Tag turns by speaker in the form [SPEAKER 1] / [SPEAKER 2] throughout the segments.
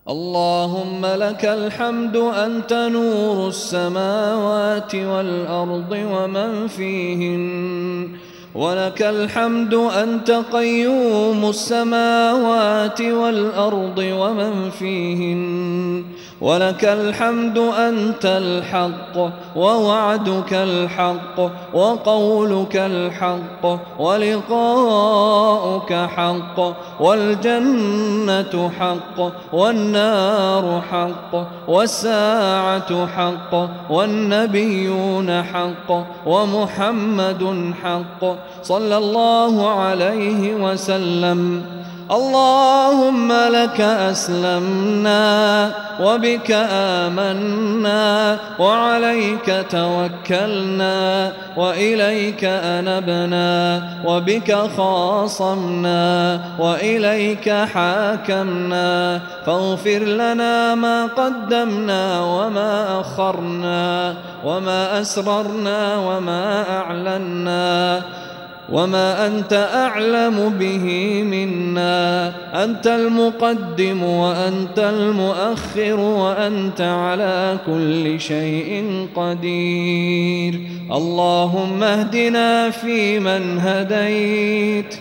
[SPEAKER 1] اللهم لك الحمد أنت نور السماوات والأرض ومن فيهن، ولك الحمد أنت قيوم السماوات والأرض ومن فيهن، ولك الحمد أنت الحق ووعدك الحق وقولك الحق ولقاؤك حق والجنة حق والنار حق والساعة حق والنبيون حق ومحمد حق صلى الله عليه وسلم. اللهم لك أسلمنا وبك آمنا وعليك توكلنا وإليك أنبنا وبك خاصمنا وإليك حاكمنا، فاغفر لنا ما قدمنا وما أخرنا وما أسررنا وما أعلنا وما أنت أعلم به منا. أنت المقدم وأنت المؤخر وأنت على كل شيء قدير. اللهم اهدنا فيمن هديت،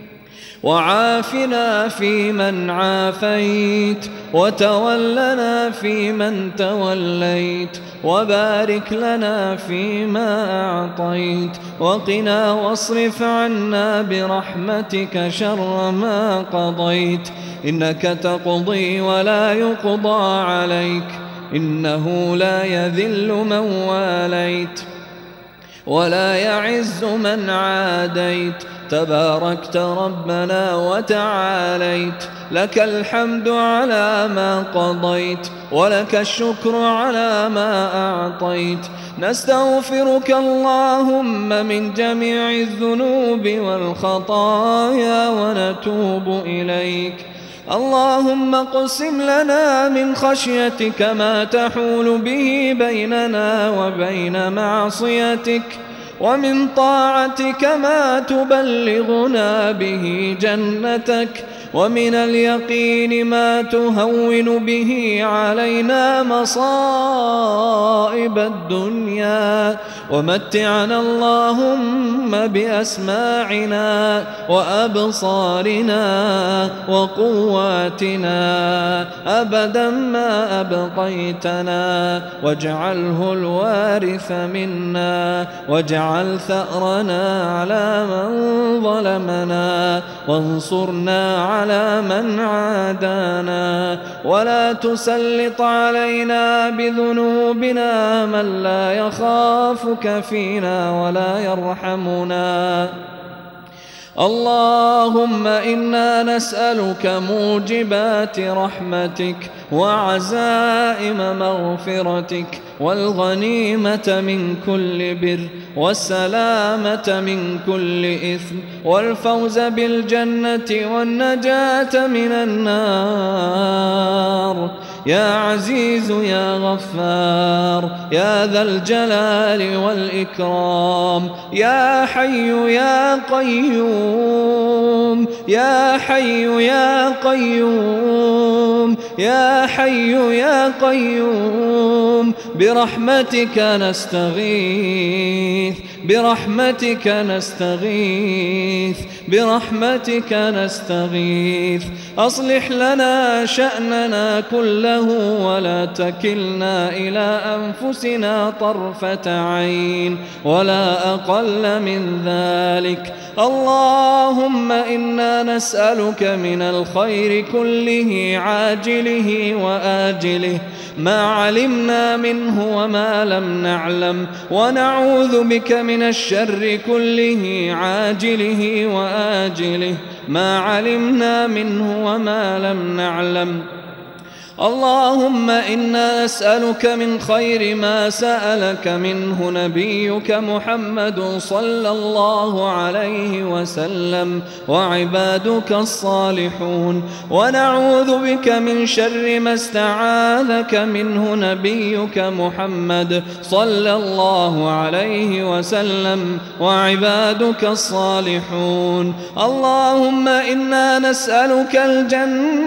[SPEAKER 1] وعافنا فيمن عافيت، وتولنا فيمن توليت، وبارك لنا فيما أعطيت، وقنا واصرف عنا برحمتك شر ما قضيت. إنك تقضي ولا يقضى عليك، إنه لا يذل من واليت ولا يعز من عاديت، تباركت ربنا وتعاليت. لك الحمد على ما قضيت، ولك الشكر على ما أعطيت. نستغفرك اللهم من جميع الذنوب والخطايا ونتوب إليك. اللهم اقسم لنا من خشيتك ما تحول به بيننا وبين معصيتك، ومن طاعتك ما تبلغنا به جنتك، ومن اليقين ما تهون به علينا مصائب الدنيا. ومتعنا اللهم بأسماعنا وأبصارنا وقواتنا أبدا ما أبقيتنا، واجعله الوارث منا، واجعل ثأرنا على من ظلمنا، وانصرنا على من عادانا، ولا تسلط علينا بذنوبنا من لا يخافك فينا ولا يرحمنا. اللهم إنا نسألك موجبات رحمتك وعزائم مغفرتك، والغنيمة من كل بر، والسلامة من كل إثم، والفوز بالجنة والنجاة من النار. يا عزيز يا غفار يا ذا الجلال والإكرام، يا حي يا قيوم، يا حي يا قيوم، يا حي يا قيوم، برحمتك نستغيث، برحمتك نستغيث، برحمتك نستغيث. أصلح لنا شأننا كله ولا تكلنا إلى أنفسنا طرفة عين ولا أقل من ذلك. اللهم إنا نسألك من الخير كله عاجله وآجله، ما علمنا منه وما لم نعلم، ونعوذ بك من الشر كله عاجله وآجله، ما علمنا منه وما لم نعلم. اللهم إنا نسألك من خير ما سألك منه نبيك محمد صلى الله عليه وسلم وعبادك الصالحون، ونعوذ بك من شر ما استعاذك منه نبيك محمد صلى الله عليه وسلم وعبادك الصالحون. اللهم إنا نسألك الجنة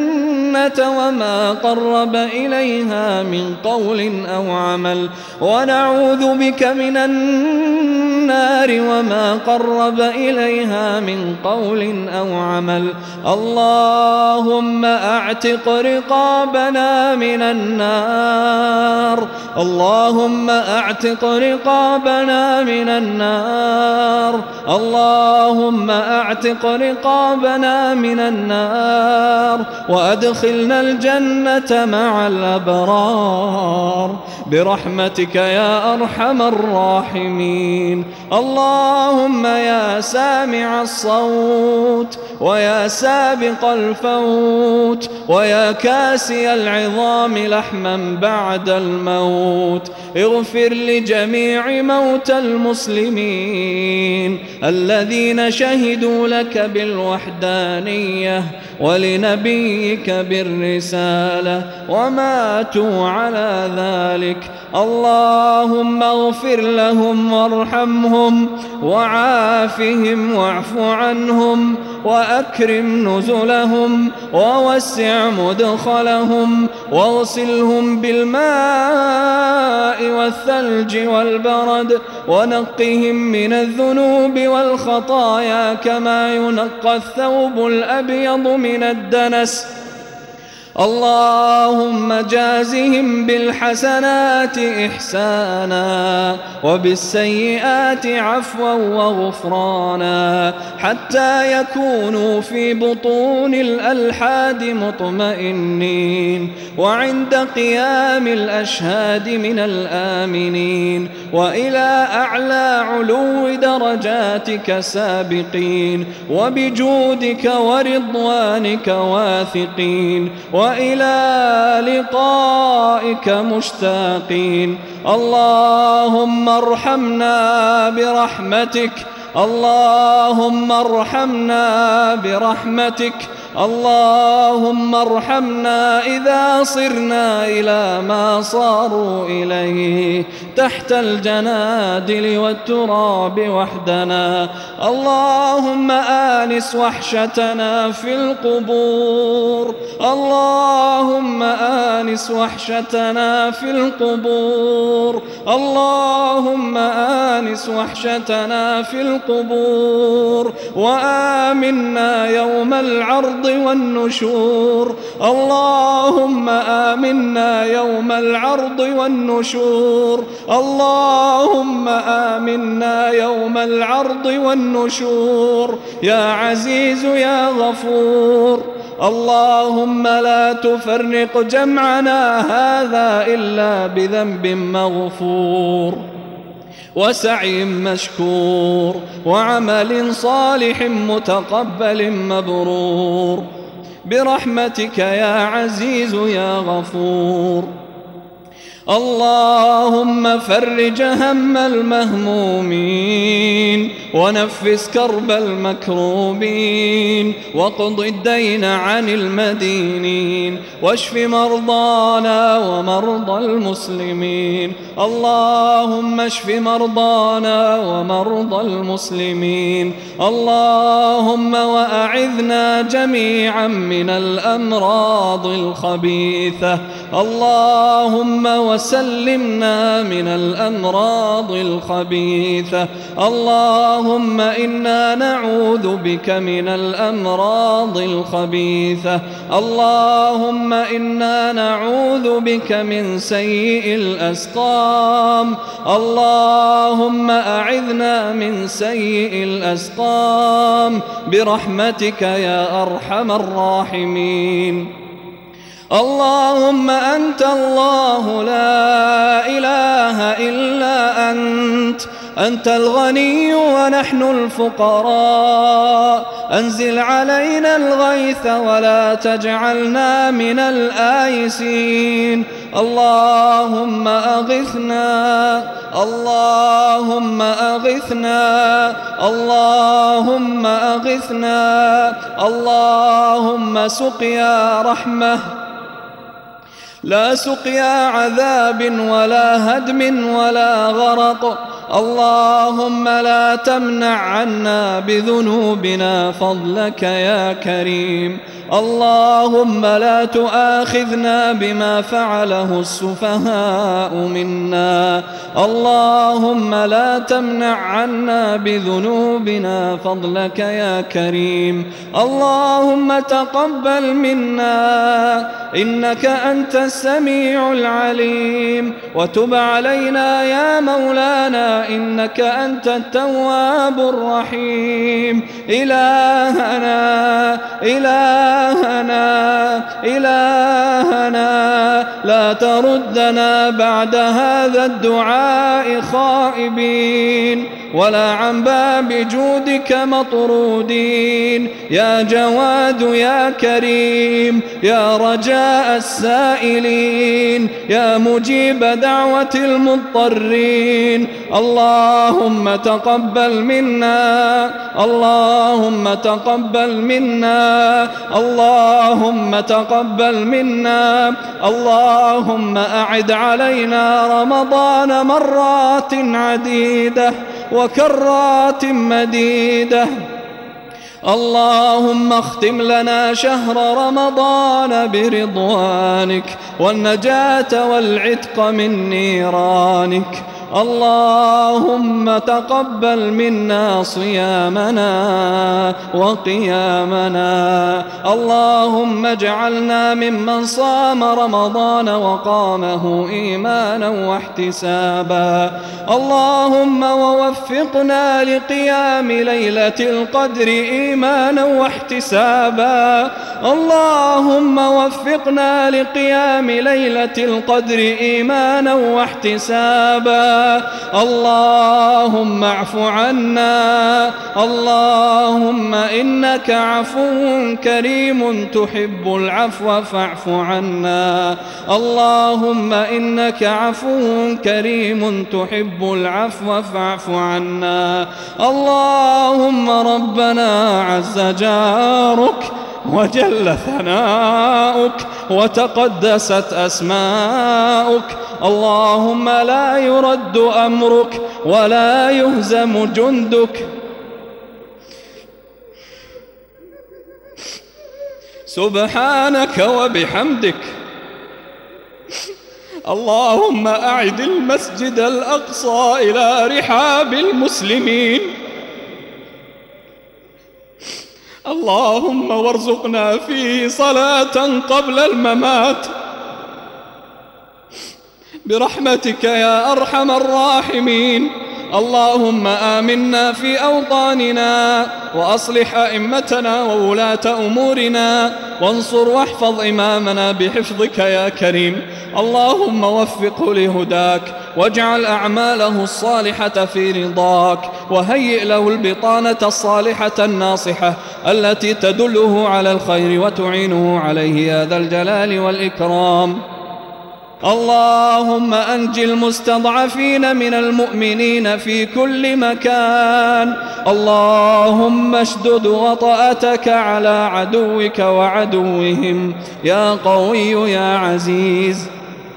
[SPEAKER 1] وما قرب إليها من قول أو عمل ونعوذ بك من النار وما قرب إليها من قول أو عمل. اللهم أعتق رقابنا من النار، اللهم أعتق رقابنا من النار، اللهم أعتق رقابنا من النار وأدخلنا الجنة مع الأبرار برحمتك يا أرحم الراحمين. اللهم يا سامع الصوت ويا سابق الفوت ويا كاسي العظام لحما بعد الموت، اغفر لجميع موتى المسلمين الذين شهدوا لك بالوحدانية ولنبيك بالرسالة وماتوا على ذلك. اللهم اغفر لهم وارحمهم وعافهم واعف عنهم وأكرم نزلهم ووسع مدخلهم واغسلهم بالماء والثلج والبرد ونقهم من الذنوب والخطايا كما ينقى الثوب الأبيض من الدنس. اللهم جازهم بالحسنات إحسانا وبالسيئات عفوا وغفرانا حتى يكونوا في بطون الألحاد مطمئنين وعند قيام الأشهاد من الآمنين وإلى أعلى علو درجاتك سابقين وبجودك ورضوانك واثقين وإلى لقائك مشتاقين. اللهم ارحمنا برحمتك، اللهم ارحمنا برحمتك، اللهم ارحمنا إذا صرنا إلى ما صاروا إليه تحت الجنادل والتراب وحدنا. اللهم آنس وحشتنا في القبور، اللهم آنس وحشتنا في القبور، اللهم آنس وحشتنا في القبور وآمنا يوم العرض والنشور. اللهم آمنا يوم العرض والنشور، اللهم آمنا يوم العرض والنشور يا عزيز يا غفور. اللهم لا تفرق جمعنا هذا إلا بذنب مغفور وسعي مشكور وعمل صالح متقبل مبرور برحمتك يا عزيز يا غفور. اللهم فرج هم المهمومين ونفس كرب المكروبين واقض الدين عن المدينين واشف مرضانا ومرضى المسلمين. اللهم اشف مرضانا ومرضى المسلمين. اللهم وأعذنا جميعا من الأمراض الخبيثة، اللهم وسلمنا من الأمراض الخبيثة. اللهم إنا نعوذ بك من الأمراض الخبيثة، اللهم إنا نعوذ بك من سيء الأسقام، اللهم أعذنا من سيء الأسقام برحمتك يا أرحم الراحمين. اللهم أنت الله لا إله إلا أنت، أنت الغني ونحن الفقراء، أنزل علينا الغيث ولا تجعلنا من الآيسين. اللهم أغثنا، اللهم أغثنا، اللهم أغثنا، اللهم سقيا رحمة لا سقيا عذاب ولا هدم ولا غرق. اللهم لا تمنع عنا بذنوبنا فضلك يا كريم. اللهم لا تؤاخذنا بما فعله السفهاء منا. اللهم لا تمنع عنا بذنوبنا فضلك يا كريم. اللهم تقبل منا إنك أنت السميع العليم، وتب علينا يا مولانا إنك أنت التواب الرحيم. إلهنا لا تردنا بعد هذا الدعاء خائبين، ولا عن باب جودك مطرودين. يا جواد يا كريم، يا رجاء السائلين، يا مجيب دعوة المضطرين. اللهم تقبل منا، اللهم تقبل منا، اللهم تقبل منا. اللهم أعد علينا رمضان مرات عديدة وكرات مديدة. اللهم اختم لنا شهر رمضان برضوانك والنجاة والعتق من نيرانك. اللهم تقبل منا صيامنا وقيامنا. اللهم اجعلنا ممن صام رمضان وقامه إيمانا واحتسابا. اللهم ووفقنا لقيام ليلة القدر إيمانا واحتسابا. اللهم وفقنا لقيام ليلة القدر إيمانا واحتسابا. اللهم اعف عنا. اللهم إنك عفو كريم تحب العفو فاعف عنا. اللهم إنك عفو كريم تحب العفو فاعف عنا. اللهم ربنا عز جارك وجل ثناؤك وتقدست أسماؤك. اللهم لا يرد أمرك ولا يهزم جندك. سبحانك وبحمدك. اللهم أعد المسجد الأقصى إلى رحاب المسلمين. اللهم وارزقنا فيه صلاة قبل الممات برحمتك يا أرحم الراحمين. اللهم آمنا في أوطاننا وأصلح أئمتنا وولاة أمورنا، وانصر واحفظ إمامنا بحفظك يا كريم. اللهم وفقه لهداك، واجعل أعماله الصالحة في رضاك، وهيئ له البطانة الصالحة الناصحة التي تدله على الخير وتعينه عليه يا ذا الجلال والإكرام. اللهم أنج المستضعفين من المؤمنين في كل مكان. اللهم اشدد وطأتك على عدوك وعدوهم يا قوي يا عزيز.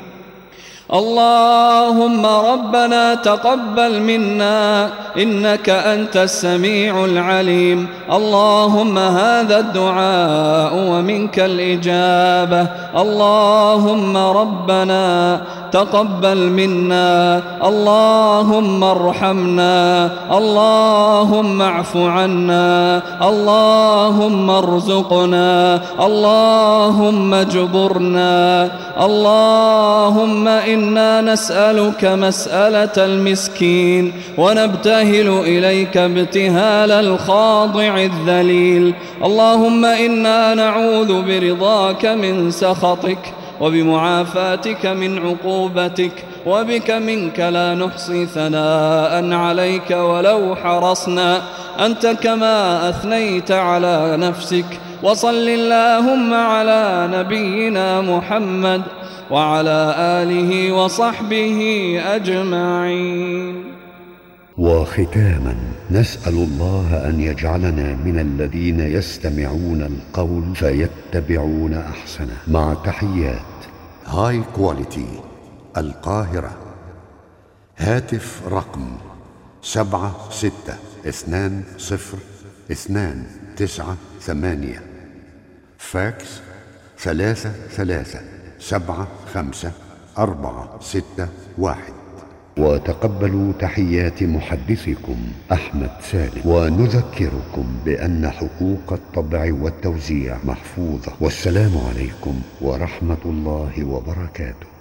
[SPEAKER 1] اللهم ربنا تقبل منا إنك أنت السميع العليم. اللهم هذا الدعاء ومنك الإجابة. اللهم ربنا تقبل منا. اللهم ارحمنا. اللهم اعف عنا. اللهم ارزقنا. اللهم اجبرنا. اللهم إنا نسألك مسألة المسكين ونبتهل إليك ابتهال الخاضع الذليل. اللهم إنا نعوذ برضاك من سخطك وبمعافاتك من عقوبتك، وبك منك لا نحصي ثناء عليك ولو حرصنا، أنت كما أثنيت على نفسك. وصل اللهم على نبينا محمد وعلى آله وصحبه أجمعين.
[SPEAKER 2] وختاما نسأل الله أن يجعلنا من الذين يستمعون القول فيتبعون أحسنه. مع تحيات هاي كواليتي القاهرة. هاتف رقم 76202998. فاكس 33754661. وتقبلوا تحيات محدثكم أحمد سالم، ونذكركم بأن حقوق الطبع والتوزيع محفوظة. والسلام عليكم ورحمة الله وبركاته.